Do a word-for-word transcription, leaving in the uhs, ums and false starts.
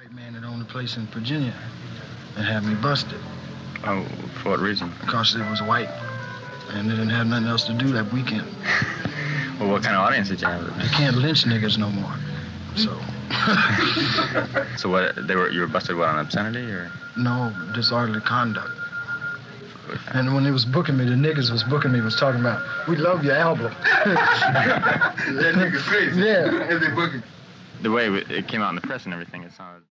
White man that owned a place in Virginia and had me busted. Oh, for what reason? Because it was white and they didn't have nothing else to do that weekend. Well, what kind of audience did you have? They can't lynch niggas no more, so. So what, they were, you were busted, what, on obscenity, or? No, disorderly conduct. And when they was booking me, the niggas was booking me was talking about, we love your album. That nigga's crazy. Yeah. As they booking. The way it came out in the press and everything, it sounded...